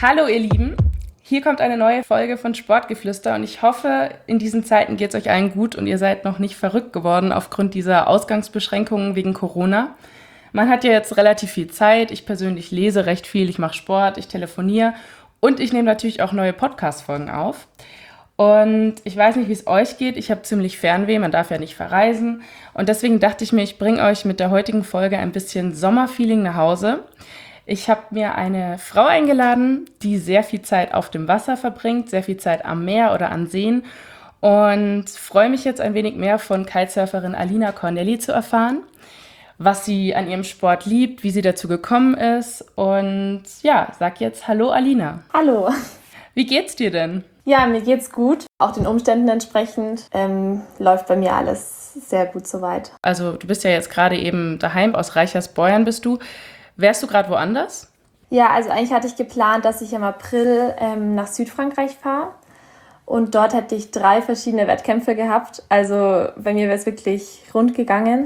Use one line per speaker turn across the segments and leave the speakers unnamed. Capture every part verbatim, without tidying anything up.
Hallo ihr Lieben, hier kommt eine neue Folge von Sportgeflüster und ich hoffe, in diesen Zeiten geht es euch allen gut und ihr seid noch nicht verrückt geworden aufgrund dieser Ausgangsbeschränkungen wegen Corona. Man hat ja jetzt relativ viel Zeit, ich persönlich lese recht viel, ich mache Sport, ich telefoniere und ich nehme natürlich auch neue Podcast-Folgen auf. Und ich weiß nicht, wie es euch geht, ich habe ziemlich Fernweh, man darf ja nicht verreisen und deswegen dachte ich mir, ich bringe euch mit der heutigen Folge ein bisschen Sommerfeeling nach Hause. Ich habe mir eine Frau eingeladen, die sehr viel Zeit auf dem Wasser verbringt, sehr viel Zeit am Meer oder an Seen und freue mich jetzt ein wenig mehr von Kitesurferin Alina Cornelli zu erfahren, was sie an ihrem Sport liebt, wie sie dazu gekommen ist und ja, sag jetzt Hallo Alina.
Hallo.
Wie geht's dir denn?
Ja, mir geht's gut, auch den Umständen entsprechend ähm, läuft bei mir alles sehr gut soweit.
Also du bist ja jetzt gerade eben daheim, aus Reichersbeuern bist du. Wärst du gerade woanders?
Ja, also eigentlich hatte ich geplant, dass ich im April ähm, nach Südfrankreich fahre und dort hätte ich drei verschiedene Wettkämpfe gehabt. Also bei mir wäre es wirklich rund gegangen.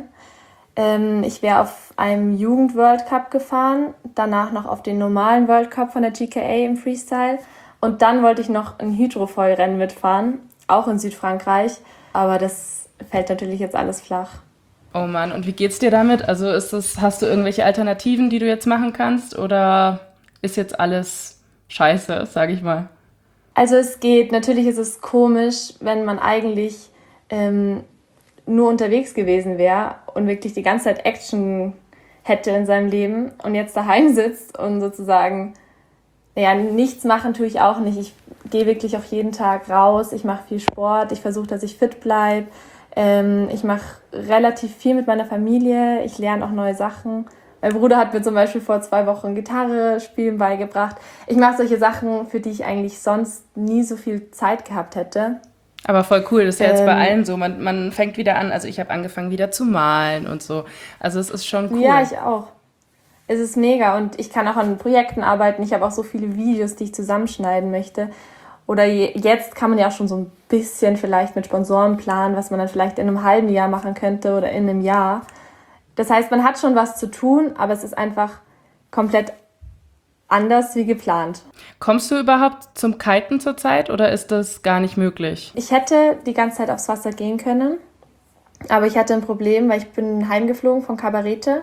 Ähm, ich wäre auf einem Jugend-World Cup gefahren, danach noch auf den normalen World Cup von der G K A im Freestyle und dann wollte ich noch ein Hydrofoil-Rennen mitfahren, auch in Südfrankreich, aber das fällt natürlich jetzt alles flach.
Oh Mann, und wie geht's dir damit? Also ist das, hast du irgendwelche Alternativen, die du jetzt machen kannst oder ist jetzt alles scheiße, sage ich mal?
Also es geht, natürlich ist es komisch, wenn man eigentlich ähm, nur unterwegs gewesen wäre und wirklich die ganze Zeit Action hätte in seinem Leben und jetzt daheim sitzt und sozusagen, ja, nichts machen tue ich auch nicht. Ich gehe wirklich auch jeden Tag raus, ich mache viel Sport, ich versuche, dass ich fit bleibe. Ähm, ich mache relativ viel mit meiner Familie, ich lerne auch neue Sachen. Mein Bruder hat mir zum Beispiel vor zwei Wochen Gitarre spielen beigebracht. Ich mache solche Sachen, für die ich eigentlich sonst nie so viel Zeit gehabt hätte.
Aber voll cool, das ist ja jetzt
Ähm,
bei allen so. Man, man fängt wieder an, also ich habe angefangen wieder zu malen und so. Also es ist schon cool.
Ja, ich auch. Es ist mega und ich kann auch an Projekten arbeiten. Ich habe auch so viele Videos, die ich zusammenschneiden möchte. Oder jetzt kann man ja auch schon so ein bisschen vielleicht mit Sponsoren planen, was man dann vielleicht in einem halben Jahr machen könnte oder in einem Jahr. Das heißt, man hat schon was zu tun, aber es ist einfach komplett anders wie geplant.
Kommst du überhaupt zum Kiten zurzeit oder ist das gar nicht möglich?
Ich hätte die ganze Zeit aufs Wasser gehen können, aber ich hatte ein Problem, weil ich bin heimgeflogen von Cabarete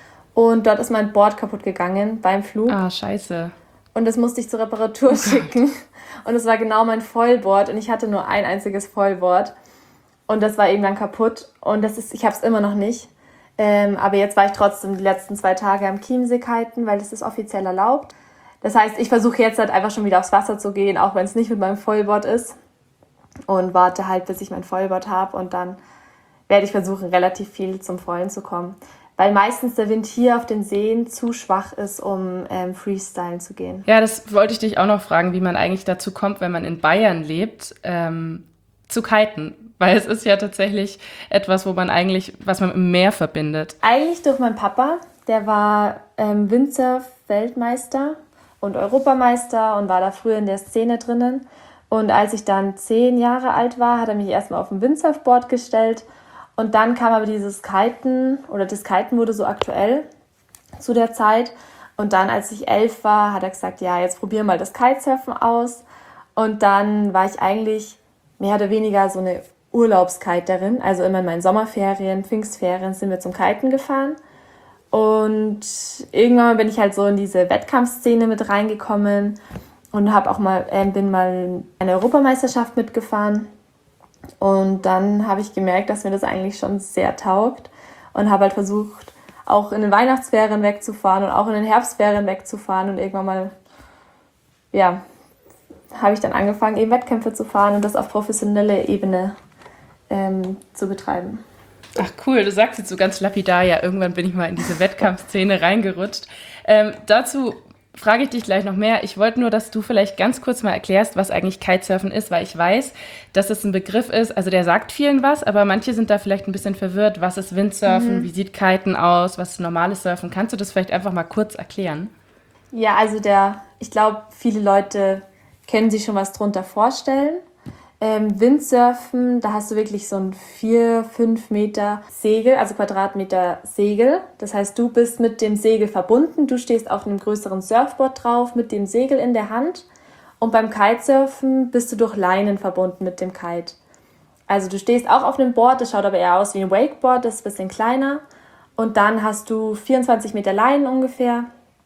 und dort ist mein Board kaputt gegangen beim Flug.
Ah, scheiße.
Und das musste ich zur Reparatur oh schicken. Und es war genau mein Foilboard und ich hatte nur ein einziges Foilboard. Und das war eben dann kaputt. Und das ist, ich habe es immer noch nicht. Ähm, aber jetzt war ich trotzdem die letzten zwei Tage am Chiemsee kiten, weil das ist offiziell erlaubt. Das heißt, ich versuche jetzt halt einfach schon wieder aufs Wasser zu gehen, auch wenn es nicht mit meinem Foilboard ist. Und warte halt, bis ich mein Foilboard habe. Und dann werde ich versuchen, relativ viel zum Foilen zu kommen. Weil meistens der Wind hier auf den Seen zu schwach ist, um ähm, Freestylen zu gehen.
Ja, das wollte ich dich auch noch fragen, wie man eigentlich dazu kommt, wenn man in Bayern lebt, ähm, zu kiten. Weil es ist ja tatsächlich etwas, wo man eigentlich, was man im Meer verbindet.
Eigentlich durch meinen Papa, der war ähm, Windsurf-Weltmeister und Europameister und war da früher in der Szene drinnen. Und als ich dann zehn Jahre alt war, hat er mich erstmal auf ein Windsurfboard gestellt. Und dann kam aber dieses Kiten, oder das Kiten wurde so aktuell zu der Zeit. Und dann, als ich elf war, hat er gesagt, ja, jetzt probier mal das Kitesurfen aus. Und dann war ich eigentlich mehr oder weniger so eine Urlaubskiterin. Also immer in meinen Sommerferien, Pfingstferien sind wir zum Kiten gefahren. Und irgendwann bin ich halt so in diese Wettkampfszene mit reingekommen und hab auch mal, äh, bin mal eine Europameisterschaft mitgefahren. Und dann habe ich gemerkt, dass mir das eigentlich schon sehr taugt und habe halt versucht, auch in den Weihnachtsferien wegzufahren und auch in den Herbstferien wegzufahren und irgendwann mal, ja, habe ich dann angefangen, eben Wettkämpfe zu fahren und das auf professionelle Ebene ähm, zu betreiben.
Ach cool, du sagst jetzt so ganz lapidar, ja, irgendwann bin ich mal in diese Wettkampfszene reingerutscht. Ähm, dazu frage ich dich gleich noch mehr. Ich wollte nur, dass du vielleicht ganz kurz mal erklärst, was eigentlich Kitesurfen ist, weil ich weiß, dass es ein Begriff ist, also der sagt vielen was, aber manche sind da vielleicht ein bisschen verwirrt. Was ist Windsurfen? Mhm. Wie sieht Kiten aus? Was ist normales Surfen? Kannst du das vielleicht einfach mal kurz erklären?
Ja, also der, ich glaube, viele Leute können sich schon was drunter vorstellen. Ähm, Windsurfen, da hast du wirklich so ein vier, fünf Meter Segel, also Quadratmeter Segel. Das heißt, du bist mit dem Segel verbunden. Du stehst auf einem größeren Surfboard drauf mit dem Segel in der Hand. Und beim Kitesurfen bist du durch Leinen verbunden mit dem Kite. Also du stehst auch auf einem Board, das schaut aber eher aus wie ein Wakeboard, das ist ein bisschen kleiner. Und dann hast du vierundzwanzig Meter Leinen ungefähr.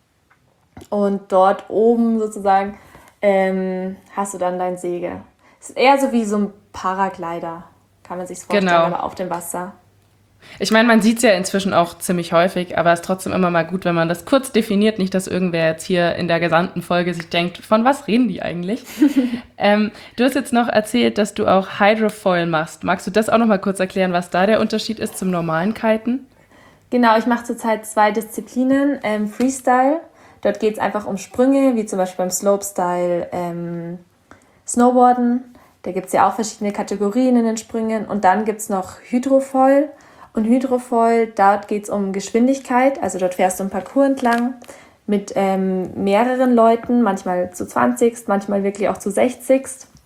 Und dort oben sozusagen ähm, hast du dann dein Segel. Es ist eher so wie so ein Paraglider, kann man sich vorstellen,
Genau.
aber auf dem Wasser.
Ich meine, man sieht es ja inzwischen auch ziemlich häufig, aber es ist trotzdem immer mal gut, wenn man das kurz definiert. Nicht, dass irgendwer jetzt hier in der gesamten Folge sich denkt, von was reden die eigentlich? ähm, du hast jetzt noch erzählt, dass du auch Hydrofoil machst. Magst du das auch noch mal kurz erklären, was da der Unterschied ist zum normalen Kiten?
Genau, ich mache zurzeit zwei Disziplinen. Ähm, Freestyle, dort geht es einfach um Sprünge, wie zum Beispiel beim Slopestyle, ähm, Snowboarden. Da gibt es ja auch verschiedene Kategorien in den Sprüngen. Und dann gibt es noch Hydrofoil. Und Hydrofoil, dort geht es um Geschwindigkeit. Also dort fährst du einen Parcours entlang mit ähm, mehreren Leuten, manchmal zu zwanzig, manchmal wirklich auch zu sechzig.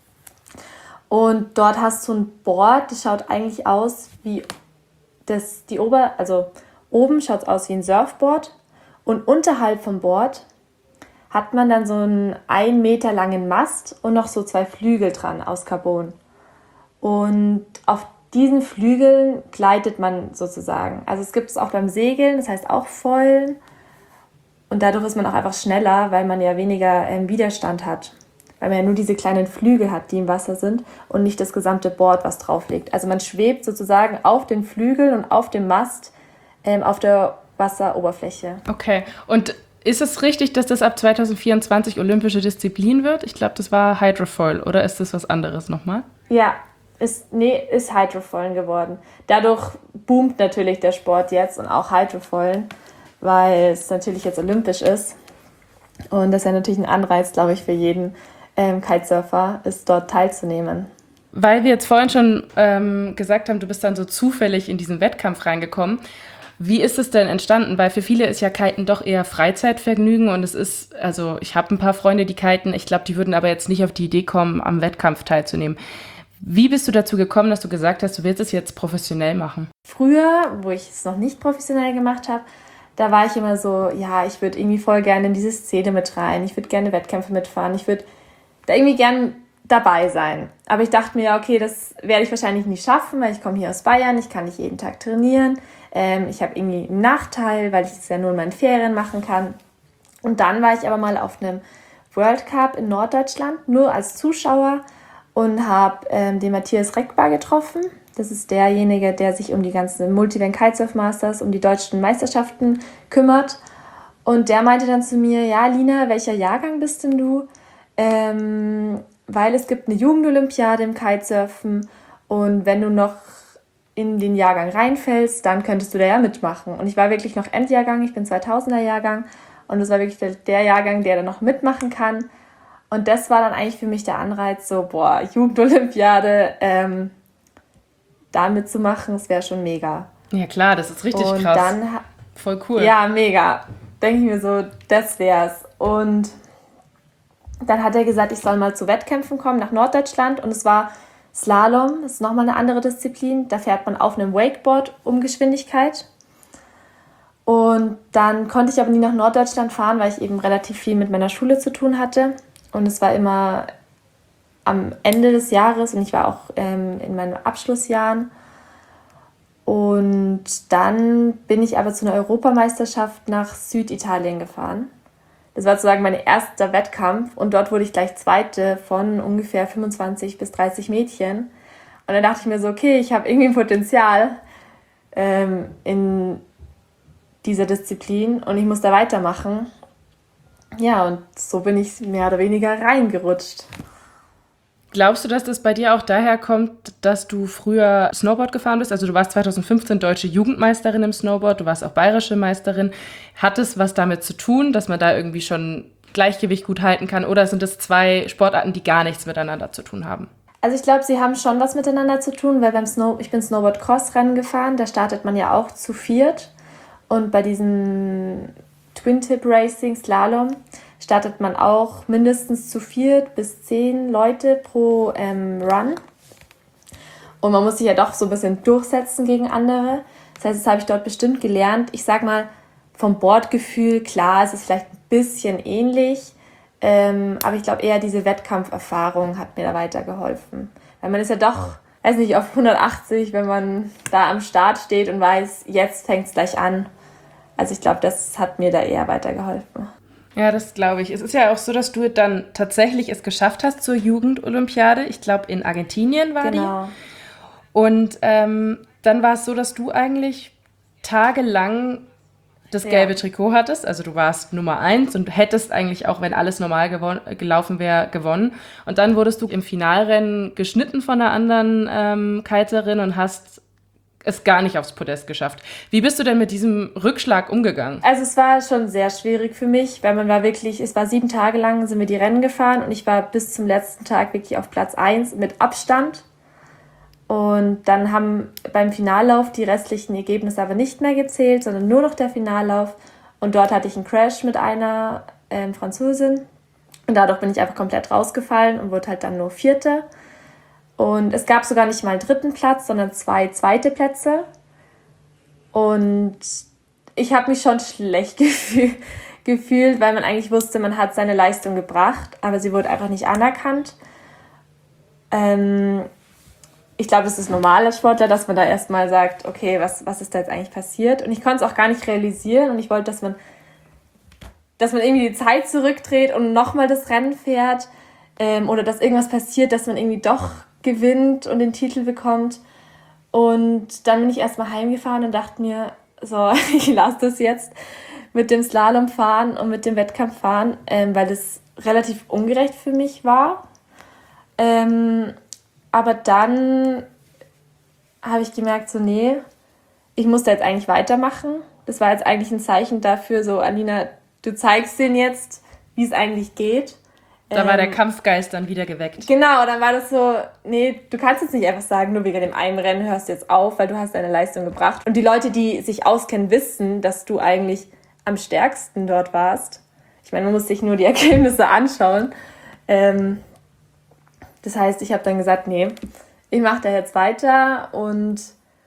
Und dort hast du ein Board, das schaut eigentlich aus wie das, die Ober... Also oben schaut es aus wie ein Surfboard. Und unterhalb vom Board hat man dann so einen ein Meter langen Mast und noch so zwei Flügel dran aus Carbon. Und auf diesen Flügeln gleitet man sozusagen. Also es gibt es auch beim Segeln, das heißt auch Foilen. Und dadurch ist man auch einfach schneller, weil man ja weniger ähm, Widerstand hat. Weil man ja nur diese kleinen Flügel hat, die im Wasser sind und nicht das gesamte Board, was drauf liegt. Also man schwebt sozusagen auf den Flügeln und auf dem Mast ähm, auf der Wasseroberfläche.
Okay, und ist es richtig, dass das ab zwanzig vierundzwanzig olympische Disziplin wird? Ich glaube, das war Hydrofoil, oder ist das was anderes nochmal?
Ja, ist, nee, ist Hydrofoilen geworden. Dadurch boomt natürlich der Sport jetzt und auch Hydrofoilen, weil es natürlich jetzt olympisch ist. Und das ist ja natürlich ein Anreiz, glaube ich, für jeden ähm, Kitesurfer, ist dort teilzunehmen.
Weil wir jetzt vorhin schon ähm, gesagt haben, du bist dann so zufällig in diesen Wettkampf reingekommen. Wie ist es denn entstanden? Weil für viele ist ja Kiten doch eher Freizeitvergnügen und es ist, also ich habe ein paar Freunde, die kiten, ich glaube, die würden aber jetzt nicht auf die Idee kommen, am Wettkampf teilzunehmen. Wie bist du dazu gekommen, dass du gesagt hast, du willst es jetzt professionell machen?
Früher, wo ich es noch nicht professionell gemacht habe, da war ich immer so, ja, ich würde irgendwie voll gerne in diese Szene mit rein, ich würde gerne Wettkämpfe mitfahren, ich würde da irgendwie gern dabei sein. Aber ich dachte mir, okay, das werde ich wahrscheinlich nicht schaffen, weil ich komme hier aus Bayern, ich kann nicht jeden Tag trainieren. Ähm, ich habe irgendwie einen Nachteil, weil ich es ja nur in meinen Ferien machen kann. Und dann war ich aber mal auf einem World Cup in Norddeutschland, nur als Zuschauer und habe ähm, den Matthias Reckbar getroffen. Das ist derjenige, der sich um die ganzen Multivan Kitesurf Masters, um die deutschen Meisterschaften kümmert. Und der meinte dann zu mir, ja, Lina, welcher Jahrgang bist denn du? Ähm, weil es gibt eine Jugendolympiade im Kitesurfen und wenn du noch in den Jahrgang reinfällst, dann könntest du da ja mitmachen. Und ich war wirklich noch Endjahrgang, ich bin zweitausender Jahrgang und das war wirklich der, der Jahrgang, der da noch mitmachen kann. Und das war dann eigentlich für mich der Anreiz, so, boah, Jugendolympiade, ähm, da mitzumachen, das wäre schon mega.
Ja klar, das ist richtig
und
krass.
Dann,
voll cool.
Ja, mega. Denke ich mir so, das wär's. Und dann hat er gesagt, ich soll mal zu Wettkämpfen kommen nach Norddeutschland und es war Slalom, das ist nochmal eine andere Disziplin. Da fährt man auf einem Wakeboard um Geschwindigkeit. Und dann konnte ich aber nie nach Norddeutschland fahren, weil ich eben relativ viel mit meiner Schule zu tun hatte. Und es war immer am Ende des Jahres und ich war auch ähm, in meinen Abschlussjahren. Und dann bin ich aber zu einer Europameisterschaft nach Süditalien gefahren. Das war sozusagen mein erster Wettkampf und dort wurde ich gleich Zweite von ungefähr fünfundzwanzig bis dreißig Mädchen. Und dann dachte ich mir so, okay, ich habe irgendwie ein Potenzial ähm, in dieser Disziplin und ich muss da weitermachen. Ja, und so bin ich mehr oder weniger reingerutscht.
Glaubst du, dass das bei dir auch daher kommt, dass du früher Snowboard gefahren bist? Also du warst zweitausendfünfzehn deutsche Jugendmeisterin im Snowboard, du warst auch bayerische Meisterin. Hat es was damit zu tun, dass man da irgendwie schon Gleichgewicht gut halten kann? Oder sind das zwei Sportarten, die gar nichts miteinander zu tun haben?
Also ich glaube, sie haben schon was miteinander zu tun, weil beim Snow, ich bin Snowboard-Cross-Rennen gefahren, da startet man ja auch zu viert. Und bei diesem Twin-Tip-Racing, Slalom, startet man auch mindestens zu vier bis zehn Leute pro ähm, Run. Und man muss sich ja doch so ein bisschen durchsetzen gegen andere. Das heißt, das habe ich dort bestimmt gelernt. Ich sag mal, vom Bordgefühl, klar, es ist vielleicht ein bisschen ähnlich. Ähm, aber ich glaube eher, diese Wettkampferfahrung hat mir da weitergeholfen. Weil man ist ja doch, weiß nicht, auf hundertachtzig, wenn man da am Start steht und weiß, jetzt fängt es gleich an. Also ich glaube, das hat mir da eher weitergeholfen.
Ja, das glaube ich. Es ist ja auch so, dass du dann tatsächlich es geschafft hast zur Jugendolympiade. Ich glaube, in Argentinien war
Genau.
die. Und ähm, dann war es so, dass du eigentlich tagelang das gelbe ja. Trikot hattest. Also du warst Nummer eins und hättest eigentlich auch, wenn alles normal gewon- gelaufen wäre, gewonnen. Und dann wurdest du im Finalrennen geschnitten von einer anderen ähm, Kiterin und hast es gar nicht aufs Podest geschafft. Wie bist du denn mit diesem Rückschlag umgegangen?
Also es war schon sehr schwierig für mich, weil man war wirklich, es war sieben Tage lang, sind wir die Rennen gefahren und ich war bis zum letzten Tag wirklich auf Platz eins mit Abstand. Und dann haben beim Finallauf die restlichen Ergebnisse aber nicht mehr gezählt, sondern nur noch der Finallauf. Und dort hatte ich einen Crash mit einer ähm, Französin. Und dadurch bin ich einfach komplett rausgefallen und wurde halt dann nur Vierte. Und es gab sogar nicht mal einen dritten Platz, sondern zwei zweite Plätze. Und ich habe mich schon schlecht gefühl- gefühlt, weil man eigentlich wusste, man hat seine Leistung gebracht, aber sie wurde einfach nicht anerkannt. Ähm... Ich glaube, es ist normal als Sportler, dass man da erstmal sagt, okay, was, was ist da jetzt eigentlich passiert? Und ich konnte es auch gar nicht realisieren und ich wollte, dass man, dass man irgendwie die Zeit zurückdreht und nochmal das Rennen fährt ähm, oder dass irgendwas passiert, dass man irgendwie doch gewinnt und den Titel bekommt. Und dann bin ich erstmal heimgefahren und dachte mir, so, ich lasse das jetzt mit dem Slalom fahren und mit dem Wettkampf fahren, ähm, weil das relativ ungerecht für mich war. Ähm, Aber dann habe ich gemerkt, so nee, ich muss da jetzt eigentlich weitermachen. Das war jetzt eigentlich ein Zeichen dafür, so Alina, du zeigst denen jetzt, wie es eigentlich geht.
Da ähm, war der Kampfgeist dann wieder geweckt.
Genau, dann war das so, nee, du kannst jetzt nicht einfach sagen, nur wegen dem einen Rennen hörst du jetzt auf, weil du hast deine Leistung gebracht. Und die Leute, die sich auskennen, wissen, dass du eigentlich am stärksten dort warst. Ich meine, man muss sich nur die Ergebnisse anschauen. Ähm, Das heißt, ich habe dann gesagt, nee, ich mache da jetzt weiter und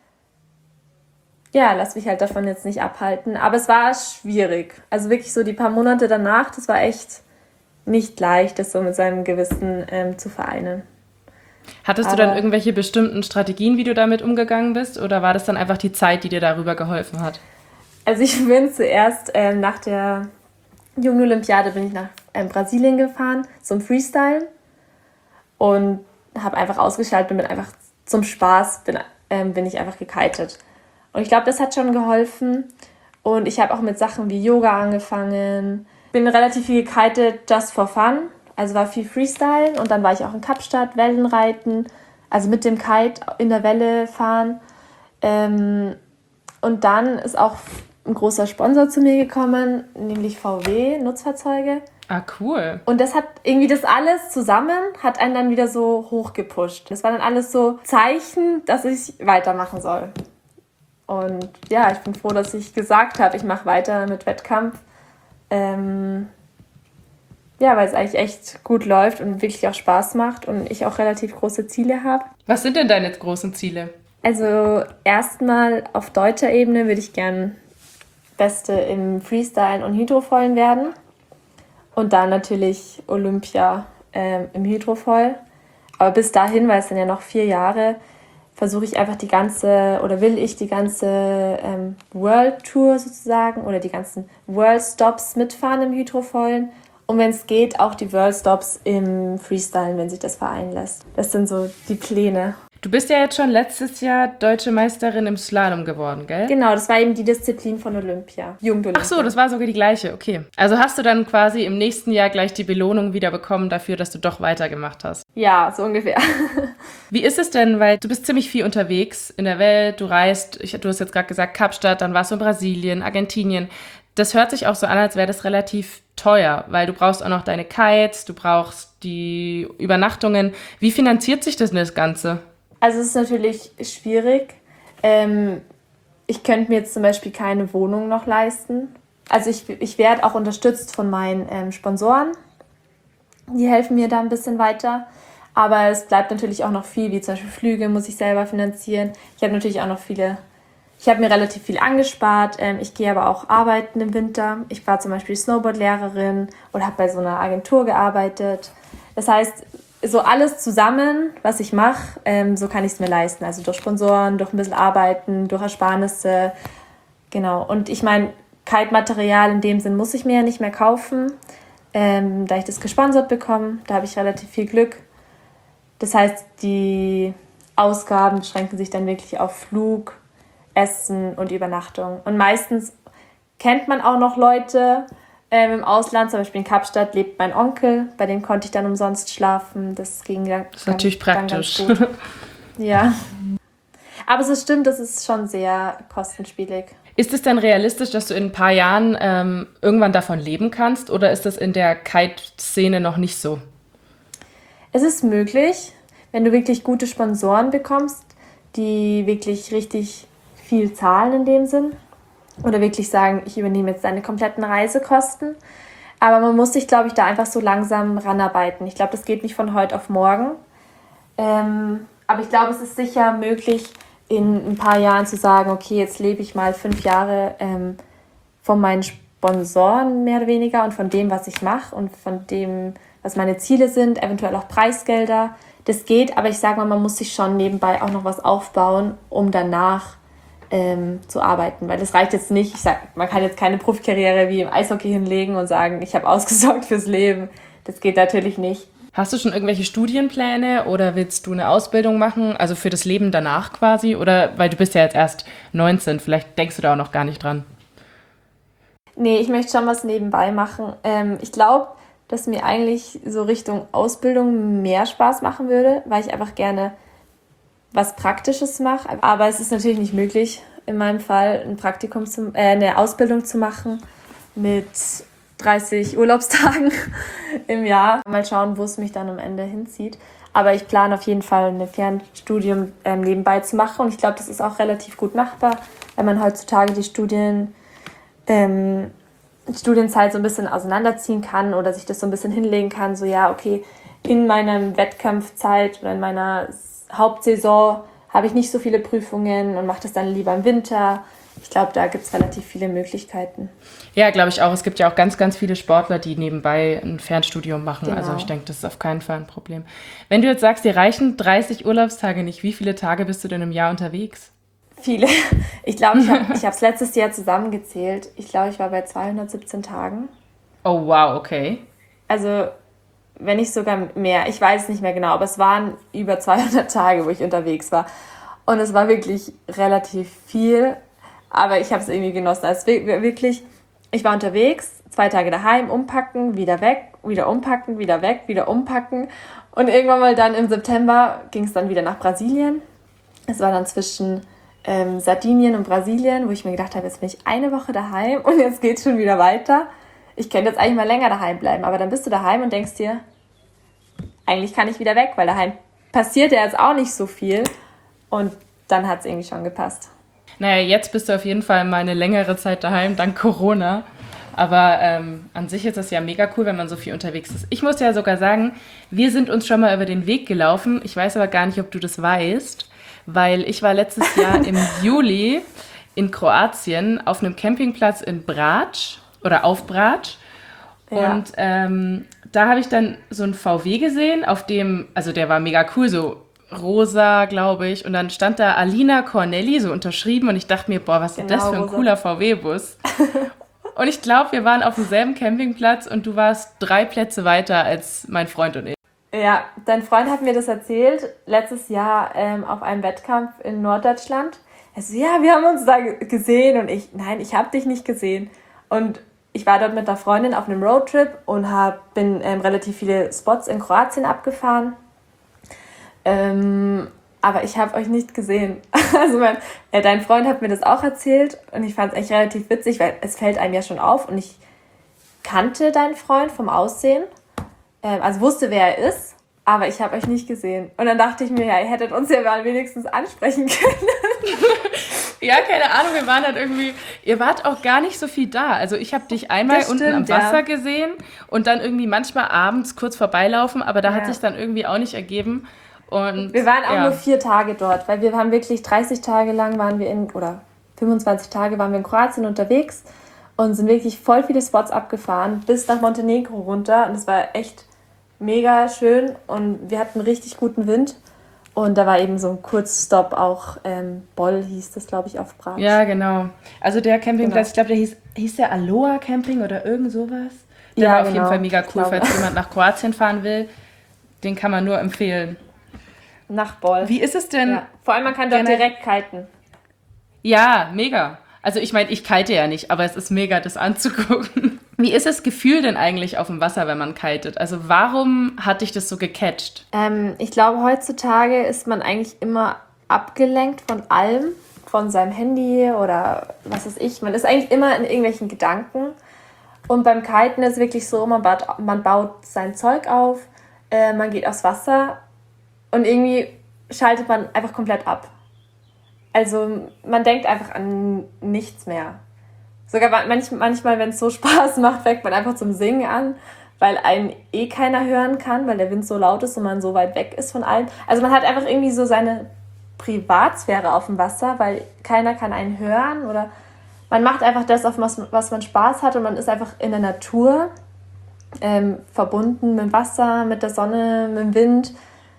ja, lass mich halt davon jetzt nicht abhalten. Aber es war schwierig. Also wirklich so die paar Monate danach, das war echt nicht leicht, das so mit seinem Gewissen ähm, zu vereinen.
Hattest Aber, du dann irgendwelche bestimmten Strategien, wie du damit umgegangen bist? Oder war das dann einfach die Zeit, die dir darüber geholfen hat?
Also ich bin zuerst ähm, nach der Jugendolympiade bin ich nach ähm, Brasilien gefahren zum Freestylen. Und habe einfach ausgeschaltet und bin einfach zum Spaß, bin, ähm, bin ich einfach gekitet. Und ich glaube, das hat schon geholfen. Und ich habe auch mit Sachen wie Yoga angefangen. Bin relativ viel gekitet, just for fun. Also war viel Freestyle. Und dann war ich auch in Kapstadt, Wellenreiten. Also mit dem Kite in der Welle fahren. Ähm, und dann ist auch ein großer Sponsor zu mir gekommen, nämlich V W, Nutzfahrzeuge.
Ah, cool.
Und das hat irgendwie das alles zusammen, hat einen dann wieder so hochgepusht. Das war dann alles so Zeichen, dass ich weitermachen soll. Und ja, ich bin froh, dass ich gesagt habe, ich mache weiter mit Wettkampf. Ähm, ja, weil es eigentlich echt gut läuft und wirklich auch Spaß macht und ich auch relativ große Ziele habe.
Was sind denn deine großen Ziele?
Also erstmal auf deutscher Ebene würde ich gern Beste im Freestyle und Hydrofoilen werden. Und dann natürlich Olympia ähm, im Hydrofoil. Aber bis dahin, weil es sind ja noch vier Jahre, versuche ich einfach die ganze, oder will ich die ganze ähm, World Tour sozusagen oder die ganzen World Stops mitfahren im Hydrofoilen. Und wenn es geht, auch die World Stops im Freestylen, wenn sich das vereinen lässt. Das sind so die Pläne.
Du bist ja jetzt schon letztes Jahr Deutsche Meisterin im Slalom geworden, gell?
Genau, das war eben die Disziplin von Olympia, Jugendolympia.
Ach so, das war sogar die gleiche, okay. Also hast du dann quasi im nächsten Jahr gleich die Belohnung wieder bekommen dafür, dass du doch weitergemacht hast?
Ja, so ungefähr.
Wie ist es denn, weil du bist ziemlich viel unterwegs in der Welt, du reist, ich, du hast jetzt gerade gesagt Kapstadt, dann warst du in Brasilien, Argentinien. Das hört sich auch so an, als wäre das relativ teuer, weil du brauchst auch noch deine Kites, du brauchst die Übernachtungen. Wie finanziert sich das denn das Ganze?
Also es ist natürlich schwierig. Ähm, ich könnte mir jetzt zum Beispiel keine Wohnung noch leisten. Also ich, ich werde auch unterstützt von meinen ähm, Sponsoren. Die helfen mir da ein bisschen weiter. Aber es bleibt natürlich auch noch viel, wie zum Beispiel Flüge muss ich selber finanzieren. Ich habe natürlich auch noch viele, ich habe mir relativ viel angespart. Ähm, ich gehe aber auch arbeiten im Winter. Ich war zum Beispiel Snowboardlehrerin oder habe bei so einer Agentur gearbeitet. Das heißt, so alles zusammen, was ich mache, ähm, so kann ich es mir leisten. Also durch Sponsoren, durch ein bisschen Arbeiten, durch Ersparnisse. Genau. Und ich meine, Kite-Material in dem Sinn muss ich mir ja nicht mehr kaufen, ähm, da ich das gesponsert bekomme. Da habe ich relativ viel Glück. Das heißt, die Ausgaben beschränken sich dann wirklich auf Flug, Essen und Übernachtung. Und meistens kennt man auch noch Leute ähm, im Ausland, zum Beispiel in Kapstadt lebt mein Onkel, bei dem konnte ich dann umsonst schlafen. Das ging dann,
Das ist natürlich
dann
praktisch.
ganz gut. Ja. Aber es stimmt, das ist schon sehr kostenspielig.
Ist es denn realistisch, dass du in ein paar Jahren ähm, irgendwann davon leben kannst, oder ist das in der Kite-Szene noch nicht so?
Es ist möglich, wenn du wirklich gute Sponsoren bekommst, die wirklich richtig viel zahlen in dem Sinn. Oder wirklich sagen, ich übernehme jetzt deine kompletten Reisekosten. Aber man muss sich, glaube ich, da einfach so langsam ranarbeiten. Ich glaube, das geht nicht von heute auf morgen. Ähm, aber ich glaube, es ist sicher möglich, in ein paar Jahren zu sagen, okay, jetzt lebe ich mal fünf Jahre ähm, von meinen Sponsoren mehr oder weniger und von dem, was ich mache und von dem, was meine Ziele sind, eventuell auch Preisgelder. Das geht, aber ich sage mal, man muss sich schon nebenbei auch noch was aufbauen, um danach ähm, zu arbeiten. Weil das reicht jetzt nicht, ich sag, man kann jetzt keine Profikarriere wie im Eishockey hinlegen und sagen, ich habe ausgesorgt fürs Leben. Das geht natürlich nicht.
Hast du schon irgendwelche Studienpläne oder willst du eine Ausbildung machen, also für das Leben danach quasi? Oder, weil du bist ja jetzt erst neunzehn, vielleicht denkst du da auch noch gar nicht dran.
Nee, ich möchte schon was nebenbei machen. Ähm, ich glaube, dass mir eigentlich so Richtung Ausbildung mehr Spaß machen würde, weil ich einfach gerne was Praktisches mache. Aber es ist natürlich nicht möglich, in meinem Fall ein Praktikum zu, äh, eine Ausbildung zu machen mit dreißig Urlaubstagen im Jahr. Mal schauen, wo es mich dann am Ende hinzieht. Aber ich plane auf jeden Fall ein Fernstudium ähm, nebenbei zu machen. Und ich glaube, das ist auch relativ gut machbar, wenn man heutzutage die Studien, ähm, Studienzeit so ein bisschen auseinanderziehen kann oder sich das so ein bisschen hinlegen kann. So, ja, okay, in meiner Wettkampfzeit oder in meiner Hauptsaison habe ich nicht so viele Prüfungen und mache das dann lieber im Winter. Ich glaube, da gibt es relativ viele Möglichkeiten.
Ja, glaube ich auch. Es gibt ja auch ganz, ganz viele Sportler, die nebenbei ein Fernstudium machen.
Genau.
Also ich denke, das ist auf keinen Fall ein Problem. Wenn du jetzt sagst, dir reichen dreißig Urlaubstage nicht, wie viele Tage bist du denn im Jahr unterwegs?
Viele. Ich glaube, ich habe es letztes Jahr zusammengezählt. Ich glaube, ich war bei zweihundertsiebzehn Tagen.
Oh, wow, okay.
Also, wenn nicht sogar mehr. Ich weiß es nicht mehr genau, aber es waren über zweihundert Tage, wo ich unterwegs war. Und es war wirklich relativ viel. Aber ich habe es irgendwie genossen. Also wirklich, ich war unterwegs, zwei Tage daheim, umpacken, wieder weg, wieder umpacken, wieder weg, wieder umpacken. Und irgendwann mal dann im September ging es dann wieder nach Brasilien. Es war dann zwischen ähm, Sardinien und Brasilien, wo ich mir gedacht habe, jetzt bin ich eine Woche daheim und jetzt geht es schon wieder weiter. Ich könnte jetzt eigentlich mal länger daheim bleiben. Aber dann bist du daheim und denkst dir, eigentlich kann ich wieder weg, weil daheim passiert ja jetzt auch nicht so viel. Und dann hat es irgendwie schon gepasst.
Naja, jetzt bist du auf jeden Fall mal eine längere Zeit daheim, dank Corona. Aber ähm, an sich ist das ja mega cool, wenn man so viel unterwegs ist. Ich muss ja sogar sagen, wir sind uns schon mal über den Weg gelaufen. Ich weiß aber gar nicht, ob du das weißt, weil ich war letztes Jahr im Juli in Kroatien auf einem Campingplatz in Brač oder auf Brač.
Ja.
Und ähm, da habe ich dann so einen V W gesehen, auf dem, also der war mega cool, so rosa, glaube ich. Und dann stand da Alina Cornelli, so unterschrieben. Und ich dachte mir, boah, was ist
Genau,
das für ein
rosa.
cooler V W-Bus? Und ich glaube, wir waren auf demselben Campingplatz und du warst drei Plätze weiter als mein Freund und ich.
Ja, dein Freund hat mir das erzählt, letztes Jahr ähm, auf einem Wettkampf in Norddeutschland. Er so, ja, wir haben uns da g- gesehen. Und ich, nein, ich habe dich nicht gesehen. Und ich war dort mit einer Freundin auf einem Roadtrip und hab, bin ähm, relativ viele Spots in Kroatien abgefahren. Ähm, aber ich habe euch nicht gesehen. Also mein, äh, dein Freund hat mir das auch erzählt und ich fand es echt relativ witzig, weil es fällt einem ja schon auf und ich kannte deinen Freund vom Aussehen, ähm, also wusste, wer er ist, aber ich habe euch nicht gesehen. Und dann dachte ich mir, ja, ihr hättet uns ja mal wenigstens ansprechen können.
Ja, keine Ahnung, wir waren halt irgendwie, ihr wart auch gar nicht so viel da. Also ich habe dich einmal
Das
unten am
stimmt,
Wasser
ja.
gesehen und dann irgendwie manchmal abends kurz vorbeilaufen, aber da hat
Ja.
sich dann irgendwie auch nicht ergeben. Und
Wir waren auch nur
ja,
vier Tage dort, weil wir haben wirklich dreißig Tage lang waren wir in, oder fünfundzwanzig Tage waren wir in Kroatien unterwegs und sind wirklich voll viele Spots abgefahren, bis nach Montenegro runter. Und es war echt mega schön und wir hatten richtig guten Wind. Und da war eben so ein Kurzstopp auch, ähm, Bol hieß das, glaube ich, auf Brač.
ja, genau. Also der Campingplatz,
Genau.
ich glaube, der hieß, hieß der Aloha Camping oder irgend sowas. Der
Ja,
war auf jeden
genau,
Fall mega
ich
cool,
glaube.
falls jemand nach Kroatien fahren will. Den kann man nur empfehlen.
Nach Bol.
Wie ist es denn?
Ja. Vor allem, man kann dort
Generell-
direkt kiten.
Ja, mega. Also ich meine, ich kite ja nicht, aber es ist mega, das anzugucken. Wie ist das Gefühl denn eigentlich auf dem Wasser, wenn man kitet? Also warum hat dich das so gecatcht?
Ähm, ich glaube, heutzutage ist man eigentlich immer abgelenkt von allem, von seinem Handy oder was weiß ich. Man ist eigentlich immer in irgendwelchen Gedanken. Und beim Kiten ist es wirklich so, man baut, man baut sein Zeug auf, äh, man geht aufs Wasser und irgendwie schaltet man einfach komplett ab. Also man denkt einfach an nichts mehr. Sogar manch, manchmal, wenn es so Spaß macht, fängt man einfach zum Singen an, weil einen eh keiner hören kann, weil der Wind so laut ist und man so weit weg ist von allen. Also man hat einfach irgendwie so seine Privatsphäre auf dem Wasser, weil keiner kann einen hören oder man macht einfach das, auf was, was man Spaß hat und man ist einfach in der Natur, ähm, verbunden mit dem Wasser, mit der Sonne, mit dem Wind.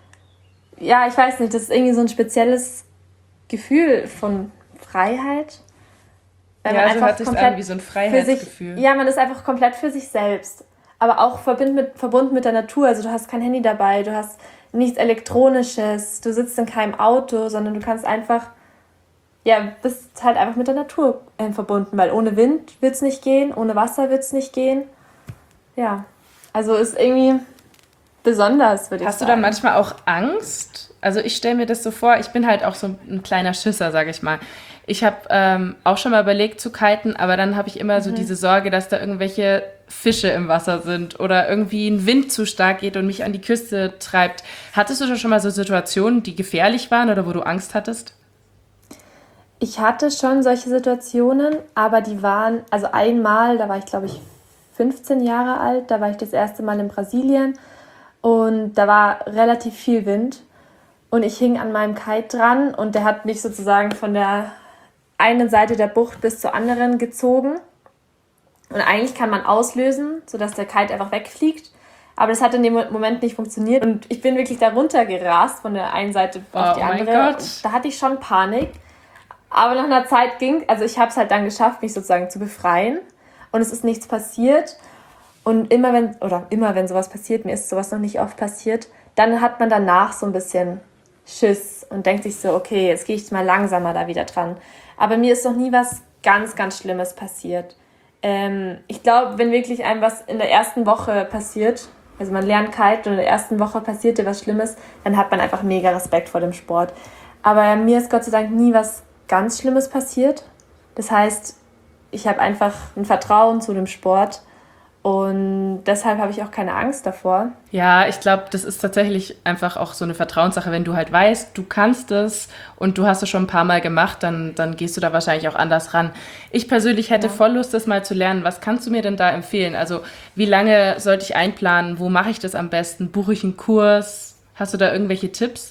Ja, ich weiß nicht, das ist irgendwie so ein spezielles Gefühl von Freiheit. Weil
Ja,
man
so
einfach
hört sich
komplett
an wie so ein
für sich,
Freiheitsgefühl.
ja, man ist einfach komplett für sich selbst. Aber auch verbunden mit, verbunden mit der Natur. Also du hast kein Handy dabei, du hast nichts Elektronisches, du sitzt in keinem Auto, sondern du kannst einfach, ja, bist halt einfach mit der Natur äh, verbunden. Weil ohne Wind wird es nicht gehen, ohne Wasser wird es nicht gehen. Ja, also ist irgendwie besonders, würde ich
Hast du
sagen.
dann manchmal auch Angst? Also ich stelle mir das so vor, ich bin halt auch so ein kleiner Schisser, sage ich mal. Ich habe ähm, auch schon mal überlegt zu kiten, aber dann habe ich immer so diese Sorge, dass da irgendwelche Fische im Wasser sind oder irgendwie ein Wind zu stark geht und mich an die Küste treibt. Hattest du da schon mal so Situationen, die gefährlich waren oder wo du Angst hattest?
Ich hatte schon solche Situationen, aber die waren, also einmal, da war ich glaube ich fünfzehn Jahre alt, da war ich das erste Mal in Brasilien und da war relativ viel Wind und ich hing an meinem Kite dran und der hat mich sozusagen von der einen Seite der Bucht bis zur anderen gezogen und eigentlich kann man auslösen, sodass der Kite einfach wegfliegt, aber das hat in dem Moment nicht funktioniert und ich bin wirklich da runtergerast von der einen Seite auf
Oh
die
mein
andere
Gott.
und da hatte ich schon Panik. Aber nach einer Zeit ging, also ich habe es halt dann geschafft, mich sozusagen zu befreien und es ist nichts passiert. Und immer wenn, oder immer wenn sowas passiert, mir ist sowas noch nicht oft passiert, dann hat man danach so ein bisschen Schiss und denkt sich so, okay, jetzt gehe ich mal langsamer da wieder dran. Aber mir ist noch nie was ganz, ganz Schlimmes passiert. Ähm, ich glaube, wenn wirklich einem was in der ersten Woche passiert, also man lernt kite und in der ersten Woche passiert dir was Schlimmes, dann hat man einfach mega Respekt vor dem Sport. Aber mir ist Gott sei Dank nie was ganz Schlimmes passiert. Das heißt, ich habe einfach ein Vertrauen zu dem Sport und deshalb habe ich auch keine Angst davor.
Ja, ich glaube, das ist tatsächlich einfach auch so eine Vertrauenssache. Wenn du halt weißt, du kannst es und du hast es schon ein paar Mal gemacht, dann, dann gehst du da wahrscheinlich auch anders ran. Ich persönlich hätte
Ja.
voll Lust, das mal zu lernen. Was kannst du mir denn da empfehlen? Also wie lange sollte ich einplanen? Wo mache ich das am besten? Buche ich einen Kurs? Hast du da irgendwelche Tipps?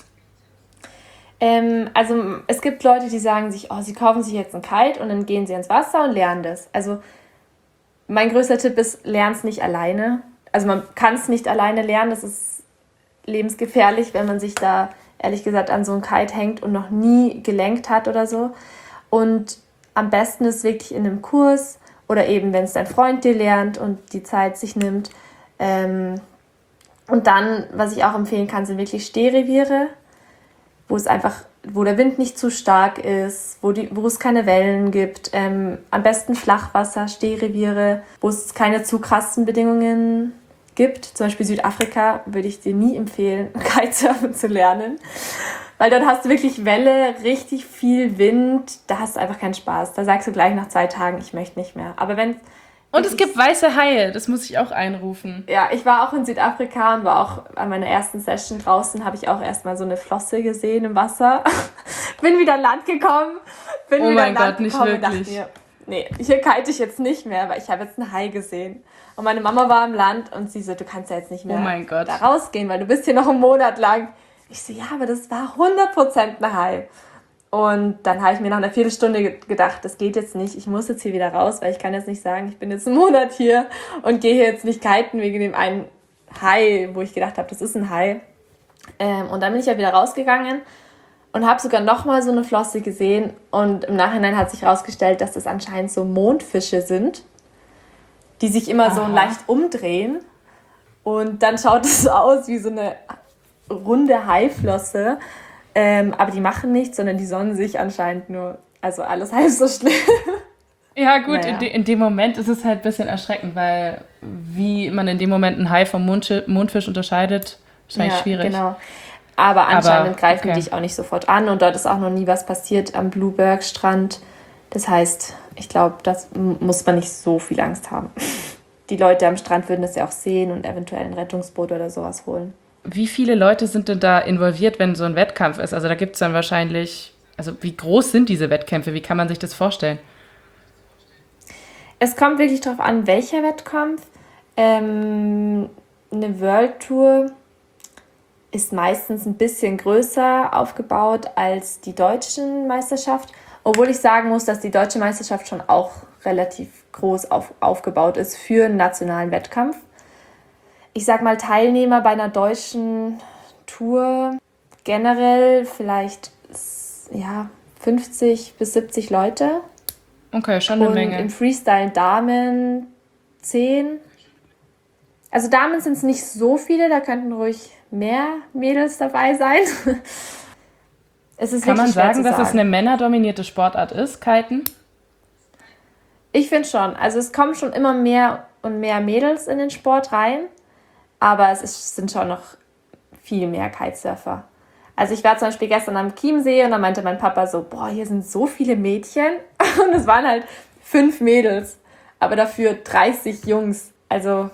Ähm, also es gibt Leute, die sagen sich, oh, sie kaufen sich jetzt ein Kite und dann gehen sie ins Wasser und lernen das. Also mein größter Tipp ist, lern es nicht alleine. Also man kann es nicht alleine lernen, das ist lebensgefährlich, wenn man sich da ehrlich gesagt an so ein Kite hängt und noch nie gelenkt hat oder so. Und am besten ist wirklich in einem Kurs oder eben, wenn es dein Freund dir lernt und die Zeit sich nimmt. Ähm, und dann, was ich auch empfehlen kann, sind wirklich Stehreviere, wo es einfach, wo der Wind nicht zu stark ist, wo, die, wo es keine Wellen gibt. Ähm, am besten Flachwasser, Stehreviere, wo es keine zu krassen Bedingungen gibt. Zum Beispiel Südafrika würde ich dir nie empfehlen, Kitesurfen zu lernen. Weil dann hast du wirklich Welle, richtig viel Wind, da hast du einfach keinen Spaß. Da sagst du gleich nach zwei Tagen, ich möchte nicht mehr. Aber wenn
Und es gibt weiße Haie, das muss ich auch einrufen.
Ja, ich war auch in Südafrika und war auch an meiner ersten Session draußen, habe ich auch erstmal so eine Flosse gesehen im Wasser. Bin wieder an Land gekommen, bin
oh
wieder
mein
an Land
Gott, nicht
gekommen
wirklich.
und dachte mir, nee, hier kite ich jetzt nicht mehr, weil ich habe jetzt einen Hai gesehen. Und meine Mama war im Land und sie so, du kannst ja jetzt nicht mehr
oh mein Gott.
da rausgehen, weil du bist hier noch einen Monat lang. Ich so, ja, aber das war hundert Prozent ein Hai. Und dann habe ich mir nach einer Viertelstunde gedacht, das geht jetzt nicht, ich muss jetzt hier wieder raus, weil ich kann jetzt nicht sagen, ich bin jetzt einen Monat hier und gehe hier jetzt nicht kiten wegen dem einen Hai, wo ich gedacht habe, das ist ein Hai. Ähm, und dann bin ich ja wieder rausgegangen und habe sogar nochmal so eine Flosse gesehen und im Nachhinein hat sich herausgestellt, dass das anscheinend so Mondfische sind, die sich immer Aha. so leicht umdrehen und dann schaut es so aus wie so eine runde Haiflosse. Ähm, aber die machen nichts, sondern die sonnen sich anscheinend nur. Also alles halb so schlimm.
Ja gut, naja. in, de, in dem Moment ist es halt ein bisschen erschreckend, weil wie man in dem Moment einen Hai vom Mondfisch, Mondfisch unterscheidet, wahrscheinlich ja, schwierig.
Genau. Aber anscheinend aber, greifen
okay.
die dich auch nicht sofort an und dort ist auch noch nie was passiert am Blueberg-Strand. Das heißt, ich glaube, das muss man nicht so viel Angst haben. Die Leute am Strand würden das ja auch sehen und eventuell ein Rettungsboot oder sowas holen.
Wie viele Leute sind denn da involviert, wenn so ein Wettkampf ist? Also da gibt es dann wahrscheinlich, also wie groß sind diese Wettkämpfe? Wie kann man sich das vorstellen?
Es kommt wirklich darauf an, welcher Wettkampf. Ähm, eine World Tour ist meistens ein bisschen größer aufgebaut als die deutschen Meisterschaft. Obwohl ich sagen muss, dass die deutsche Meisterschaft schon auch relativ groß auf, aufgebaut ist für einen nationalen Wettkampf. Ich sag mal, Teilnehmer bei einer deutschen Tour generell vielleicht ja, fünfzig bis siebzig Leute.
Okay, schon eine
und
Menge.
Und im Freestyle Damen zehn. Also Damen sind es nicht so viele, da könnten ruhig mehr Mädels dabei sein. Es ist
Kann man sagen,
sagen,
dass es eine männerdominierte Sportart ist, Kiten?
Ich finde schon. Also es kommen schon immer mehr und mehr Mädels in den Sport rein. Aber es ist, sind schon noch viel mehr Kitesurfer. Also ich war zum Beispiel gestern am Chiemsee und da meinte mein Papa so, boah, hier sind so viele Mädchen. Und es waren halt fünf Mädels, aber dafür dreißig Jungs. Also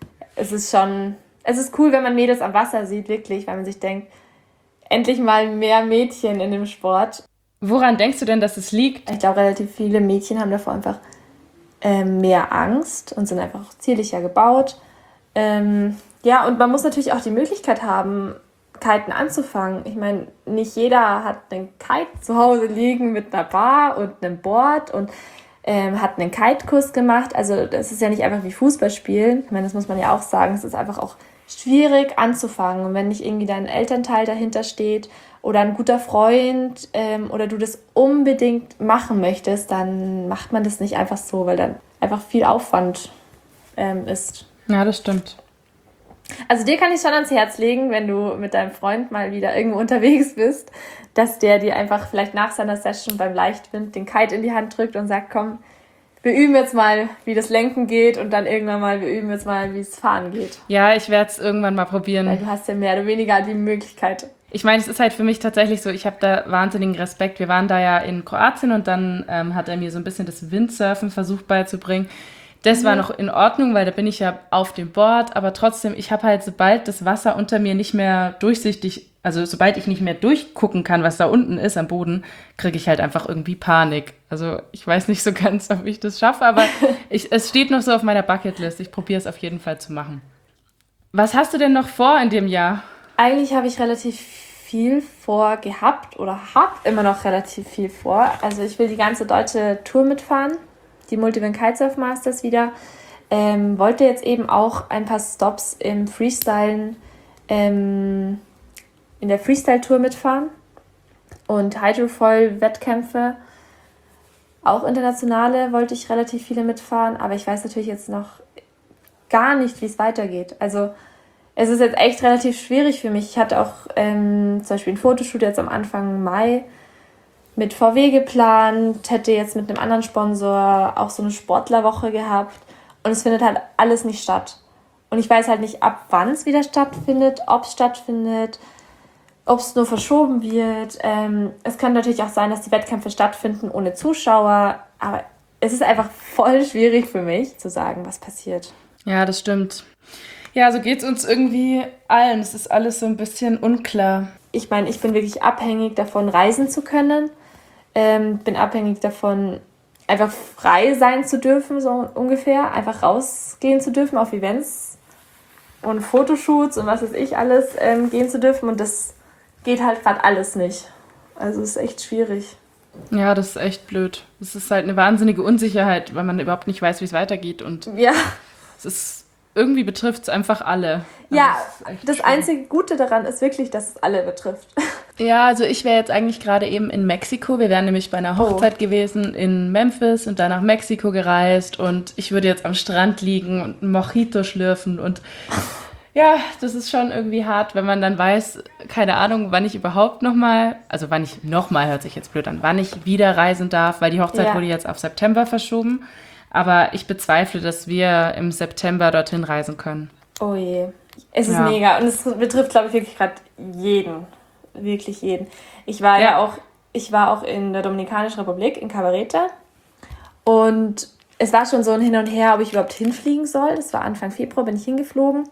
es ist schon, es ist cool, wenn man Mädels am Wasser sieht, wirklich, weil man sich denkt, endlich mal mehr Mädchen in dem Sport.
Woran denkst du denn, dass es liegt?
Ich glaube, relativ viele Mädchen haben davor einfach äh, mehr Angst und sind einfach zierlicher gebaut. Ähm, ja, und man muss natürlich auch die Möglichkeit haben, Kiten anzufangen. Ich meine, nicht jeder hat einen Kite zu Hause liegen mit einer Bar und einem Board und ähm, hat einen Kite-Kurs gemacht. Also das ist ja nicht einfach wie Fußball spielen. Ich meine, das muss man ja auch sagen. Es ist einfach auch schwierig anzufangen. Und wenn nicht irgendwie dein Elternteil dahinter steht oder ein guter Freund ähm, oder du das unbedingt machen möchtest, dann macht man das nicht einfach so, weil dann einfach viel Aufwand ähm, ist.
Ja, das stimmt.
Also dir kann ich schon ans Herz legen, wenn du mit deinem Freund mal wieder irgendwo unterwegs bist, dass der dir einfach vielleicht nach seiner Session beim Leichtwind den Kite in die Hand drückt und sagt, komm, wir üben jetzt mal, wie das Lenken geht und dann irgendwann mal, wir üben jetzt mal, wie es Fahren geht.
Ja, ich werde es irgendwann mal probieren.
Weil du hast ja mehr oder weniger die Möglichkeit.
Ich meine, es ist halt für mich tatsächlich so, ich habe da wahnsinnigen Respekt. Wir waren da ja in Kroatien und dann ähm, hat er mir so ein bisschen das Windsurfen versucht beizubringen. Das war noch in Ordnung, weil da bin ich ja auf dem Board, aber trotzdem, ich habe halt, sobald das Wasser unter mir nicht mehr durchsichtig, also sobald ich nicht mehr durchgucken kann, was da unten ist am Boden, kriege ich halt einfach irgendwie Panik. Also ich weiß nicht so ganz, ob ich das schaffe, aber ich, es steht noch so auf meiner Bucketlist. Ich probiere es auf jeden Fall zu machen. Was hast du denn noch vor in dem Jahr?
Eigentlich habe ich relativ viel vor gehabt oder habe immer noch relativ viel vor. Also ich will die ganze deutsche Tour mitfahren. Die Multivan Kitesurf Masters wieder. Ähm, wollte jetzt eben auch ein paar Stops im Freestylen, ähm, in der Freestyle-Tour mitfahren und Hydrofoil-Wettkämpfe, auch internationale, wollte ich relativ viele mitfahren, aber ich weiß natürlich jetzt noch gar nicht, wie es weitergeht. Also es ist jetzt echt relativ schwierig für mich. Ich hatte auch ähm, zum Beispiel ein Fotoshoot jetzt am Anfang Mai mit V W geplant, hätte jetzt mit einem anderen Sponsor auch so eine Sportlerwoche gehabt und es findet halt alles nicht statt. Und ich weiß halt nicht, ab wann es wieder stattfindet, ob es stattfindet, ob es nur verschoben wird. Ähm, es kann natürlich auch sein, dass die Wettkämpfe stattfinden ohne Zuschauer, aber es ist einfach voll schwierig für mich zu sagen, was passiert.
Ja, das stimmt. Ja, so geht es uns irgendwie allen. Es ist alles so ein bisschen unklar.
Ich meine, ich bin wirklich abhängig davon, reisen zu können. Ähm, bin abhängig davon, einfach frei sein zu dürfen, so ungefähr. Einfach rausgehen zu dürfen auf Events und Fotoshoots und was weiß ich alles ähm, gehen zu dürfen. Und das geht halt gerade alles nicht. Also es ist echt schwierig.
Ja, das ist echt blöd. Es ist halt eine wahnsinnige Unsicherheit, weil man überhaupt nicht weiß, wie es weitergeht. Und
ja.
es ist, irgendwie betrifft es einfach alle.
Ja, das, das einzige Gute daran ist wirklich, dass es alle betrifft.
Ja, also ich wäre jetzt eigentlich gerade eben in Mexiko. Wir wären nämlich bei einer Hochzeit oh. gewesen in Memphis und dann nach Mexiko gereist. Und ich würde jetzt am Strand liegen und ein Mojito schlürfen. Und ja, das ist schon irgendwie hart, wenn man dann weiß, keine Ahnung, wann ich überhaupt nochmal, also wann ich nochmal, hört sich jetzt blöd an, wann ich wieder reisen darf, weil die Hochzeit ja. wurde jetzt auf September verschoben. Aber ich bezweifle, dass wir im September dorthin reisen können.
Oh je. Es ist ja. mega. Und es betrifft, glaube ich, wirklich gerade jeden. Wirklich jeden. Ich war ja. ja auch, ich war auch in der Dominikanischen Republik, in Cabarete. Und es war schon so ein Hin und Her, ob ich überhaupt hinfliegen soll. Das war Anfang Februar, bin ich hingeflogen.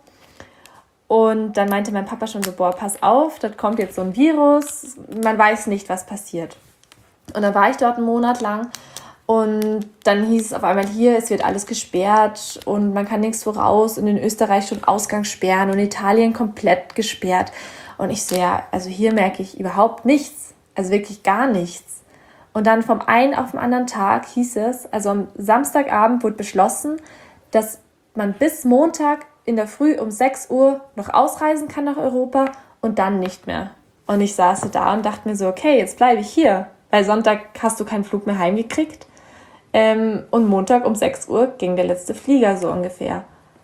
Und dann meinte mein Papa schon so, boah, pass auf, da kommt jetzt so ein Virus. Man weiß nicht, was passiert. Und dann war ich dort einen Monat lang. Und dann hieß es auf einmal hier, es wird alles gesperrt und man kann nirgendwo raus. Und in Österreich schon Ausgangssperren und Italien komplett gesperrt. Und ich so, ja, also hier merke ich überhaupt nichts. Also wirklich gar nichts. Und dann vom einen auf den anderen Tag hieß es, also am Samstagabend wurde beschlossen, dass man bis Montag in der Früh um sechs Uhr noch ausreisen kann nach Europa und dann nicht mehr. Und ich saß da und dachte mir so, okay, jetzt bleibe ich hier. Weil Sonntag hast du keinen Flug mehr heimgekriegt. Ähm, und Montag um sechs Uhr ging der letzte Flieger so ungefähr.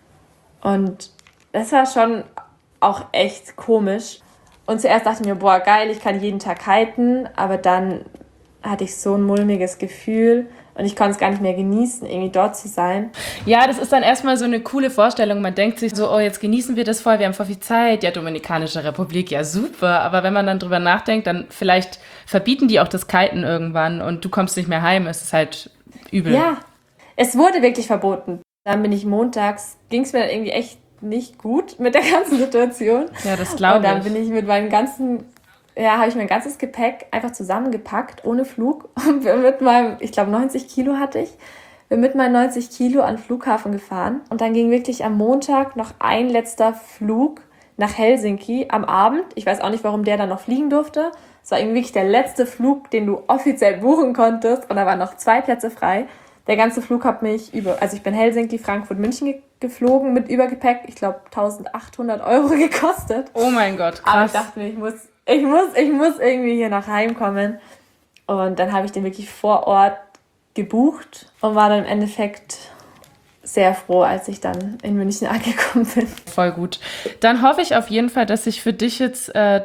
Und das war schon auch echt komisch. Und zuerst dachte ich mir, boah, geil, ich kann jeden Tag kiten. Aber dann hatte ich so ein mulmiges Gefühl und ich konnte es gar nicht mehr genießen, irgendwie dort zu sein.
Ja, das ist dann erstmal so eine coole Vorstellung. Man denkt sich so, oh, jetzt genießen wir das voll, wir haben voll viel Zeit. Ja, Dominikanische Republik, ja super. Aber wenn man dann drüber nachdenkt, dann vielleicht verbieten die auch das Kiten irgendwann und du kommst nicht mehr heim. Es ist halt übel.
Ja, es wurde wirklich verboten. Dann bin ich montags, ging es mir dann irgendwie echt nicht gut mit der ganzen Situation.
Ja, das glaube ich.
Und dann bin ich mit meinem ganzen, ja, habe ich mein ganzes Gepäck einfach zusammengepackt, ohne Flug. Und bin mit meinem, ich glaube neunzig Kilo hatte ich, bin mit meinen neunzig Kilo an den Flughafen gefahren. Und dann ging wirklich am Montag noch ein letzter Flug nach Helsinki am Abend. Ich weiß auch nicht, warum der dann noch fliegen durfte. Es war irgendwie wirklich der letzte Flug, den du offiziell buchen konntest. Und da waren noch zwei Plätze frei. Der ganze Flug hat mich über, also ich bin Helsinki, Frankfurt, München ge- geflogen mit Übergepäck. Ich glaube eintausendachthundert Euro gekostet.
Oh mein Gott, krass.
Aber ich dachte mir, ich muss, ich muss, ich muss irgendwie hier nach Heim kommen. Und dann habe ich den wirklich vor Ort gebucht und war dann im Endeffekt sehr froh, als ich dann in München angekommen bin.
Voll gut. Dann hoffe ich auf jeden Fall, dass sich für dich jetzt äh,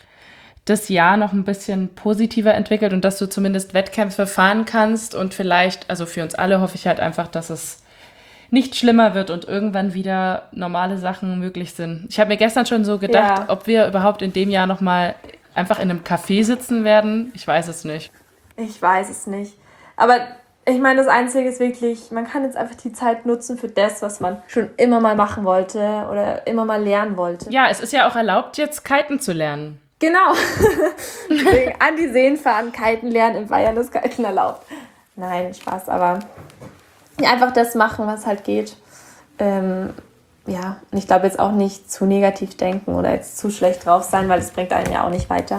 das Jahr noch ein bisschen positiver entwickelt und dass du zumindest Wettkämpfe fahren kannst und vielleicht, also für uns alle hoffe ich halt einfach, dass es nicht schlimmer wird und irgendwann wieder normale Sachen möglich sind. Ich habe mir gestern schon so gedacht, ja. ob wir überhaupt in dem Jahr nochmal einfach in einem Café sitzen werden. Ich weiß es nicht.
Ich weiß es nicht. Aber ich meine, das Einzige ist wirklich, man kann jetzt einfach die Zeit nutzen für das, was man schon immer mal machen wollte oder immer mal lernen wollte.
Ja, es ist ja auch erlaubt, jetzt kiten zu lernen.
Genau. Deswegen an die Seen fahren, kiten lernen, in Bayern ist Kiten erlaubt. Nein, Spaß, aber einfach das machen, was halt geht. Ähm, ja, und ich glaube jetzt auch nicht zu negativ denken oder jetzt zu schlecht drauf sein, weil das bringt einen ja auch nicht weiter.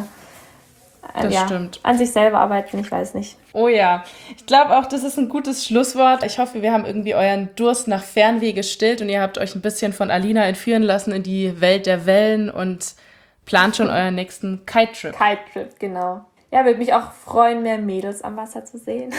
Das
ja,
stimmt.
An sich selber arbeiten, ich weiß nicht.
Oh ja, ich glaube auch, das ist ein gutes Schlusswort. Ich hoffe, wir haben irgendwie euren Durst nach Fernweh gestillt und ihr habt euch ein bisschen von Alina entführen lassen in die Welt der Wellen und plant schon euren nächsten Kite-Trip.
Kite-Trip, genau. Ja, würde mich auch freuen, mehr Mädels am Wasser zu sehen.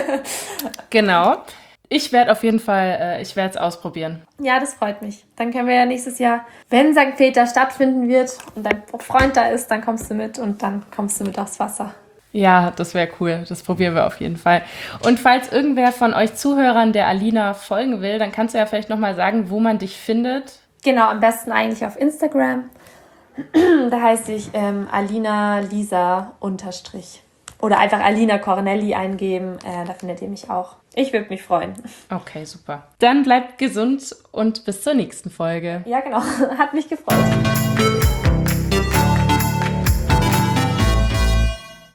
Genau. Ich werde auf jeden Fall, äh, ich werde es ausprobieren.
Ja, das freut mich. Dann können wir ja nächstes Jahr, wenn Sankt Peter stattfinden wird und dein Freund da ist, dann kommst du mit und dann kommst du mit aufs Wasser.
Ja, das wäre cool. Das probieren wir auf jeden Fall. Und falls irgendwer von euch Zuhörern der Alina folgen will, dann kannst du ja vielleicht nochmal sagen, wo man dich findet.
Genau, am besten eigentlich auf Instagram. Da heiße ich ähm, Alina Lisa unterstrich. Oder einfach Alina Cornelli eingeben, äh, da findet ihr mich auch. Ich würde mich freuen.
Okay, super. Dann bleibt gesund und bis zur nächsten Folge.
Ja, genau. Hat mich gefreut.